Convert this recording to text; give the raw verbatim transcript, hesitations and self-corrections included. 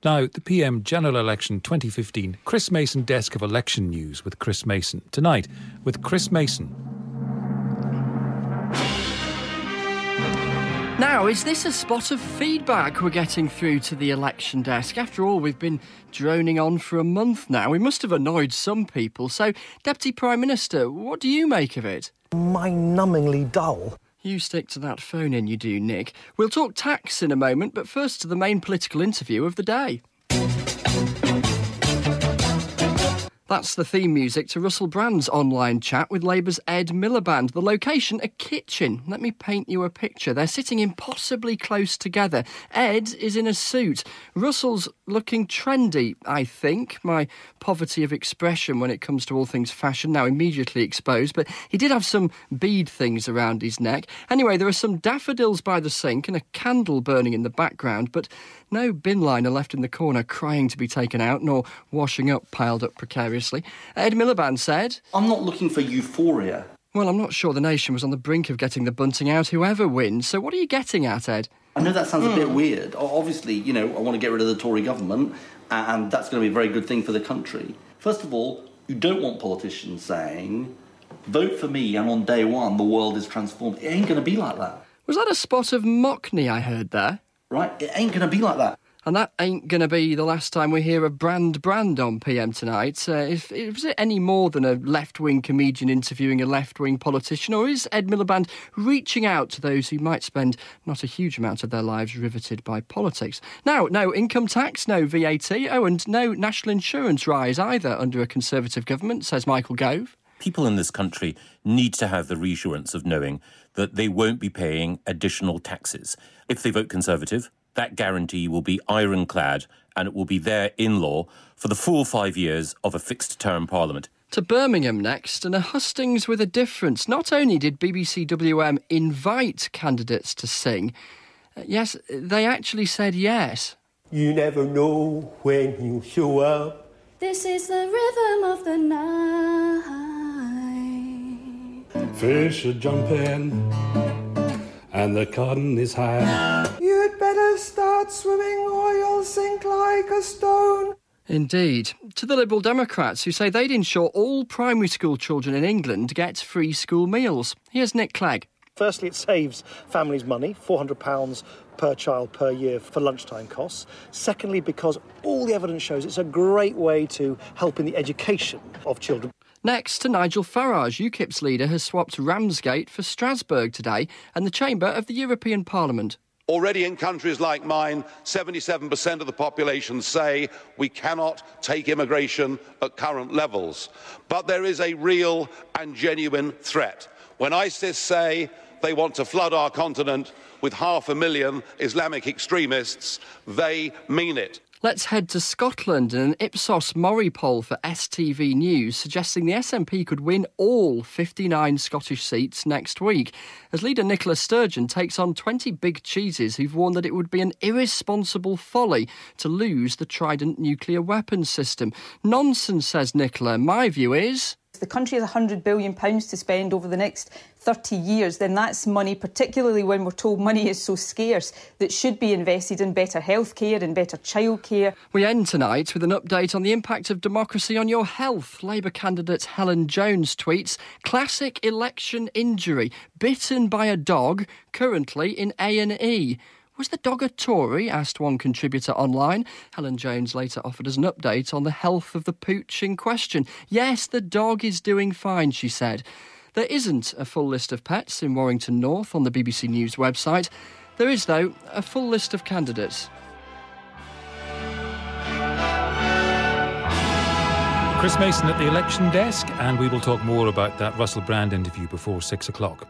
Now, the P M General Election twenty fifteen Chris Mason Desk of Election News with Chris Mason. Tonight, with Chris Mason. Now, is this a spot of feedback we're getting through to the election desk? After all, we've been droning on for a month now. We must have annoyed some people. So, Deputy Prime Minister, what do you make of it? Mind-numbingly dull. You stick to that phone in, you do, Nick. We'll talk tax in a moment, but first to the main political interview of the day. That's the theme music to Russell Brand's online chat with Labour's Ed Miliband. The location, a kitchen. Let me paint you a picture. They're sitting impossibly close together. Ed is in a suit. Russell's looking trendy, I think. My poverty of expression when it comes to all things fashion now immediately exposed, but he did have some bead things around his neck. Anyway, there are some daffodils by the sink and a candle burning in the background, but no bin liner left in the corner crying to be taken out, nor washing up piled up precariously. Ed Miliband said, I'm not looking for euphoria. Well, I'm not sure the nation was on the brink of getting the bunting out, whoever wins. So what are you getting at, Ed? I know that sounds mm. a bit weird. Obviously, you know, I want to get rid of the Tory government, and that's going to be a very good thing for the country. First of all, you don't want politicians saying, vote for me, and on day one, the world is transformed. It ain't going to be like that. Was that a spot of mockney I heard there? Right, it ain't going to be like that. And that ain't going to be the last time we hear a brand brand on P M tonight. Uh, if, is it any more than a left-wing comedian interviewing a left-wing politician, or is Ed Miliband reaching out to those who might spend not a huge amount of their lives riveted by politics? Now, no income tax, no V A T, oh, and no national insurance rise either under a Conservative government, says Michael Gove. People in this country need to have the reassurance of knowing that they won't be paying additional taxes. If they vote Conservative, that guarantee will be ironclad and it will be there in law for the full five years of a fixed-term parliament. To Birmingham next, and a hustings with a difference. Not only did B B C W M invite candidates to sing, uh, yes, they actually said yes. You never know when you show up. This is the rhythm of the night. Fish are jumping and the cotton is high. You'd better start swimming or you'll sink like a stone. Indeed. To the Liberal Democrats, who say they'd ensure all primary school children in England get free school meals. Here's Nick Clegg. Firstly, it saves families money, four hundred pounds per child per year for lunchtime costs. Secondly, because all the evidence shows it's a great way to help in the education of children. Next to Nigel Farage. UKIP's leader has swapped Ramsgate for Strasbourg today and the chamber of the European Parliament. Already in countries like mine, seventy-seven percent of the population say we cannot take immigration at current levels. But there is a real and genuine threat. When ISIS say they want to flood our continent with half a million Islamic extremists, they mean it. Let's head to Scotland. An Ipsos Mori poll for S T V News suggesting the S N P could win all fifty-nine Scottish seats next week, as leader Nicola Sturgeon takes on twenty big cheeses who've warned that it would be an irresponsible folly to lose the Trident nuclear weapons system. Nonsense, says Nicola. My view is, if the country has one hundred billion pounds to spend over the next thirty years, then that's money, particularly when we're told money is so scarce, that should be invested in better healthcare and better childcare. We end tonight with an update on the impact of democracy on your health. Labour candidate Helen Jones tweets, classic election injury, bitten by a dog, currently in A and E. Was the dog a Tory? Asked one contributor online. Helen Jones later offered us an update on the health of the pooch in question. Yes, the dog is doing fine, she said. There isn't a full list of pets in Warrington North on the B B C News website. There is, though, a full list of candidates. Chris Mason at the election desk, and we will talk more about that Russell Brand interview before six o'clock.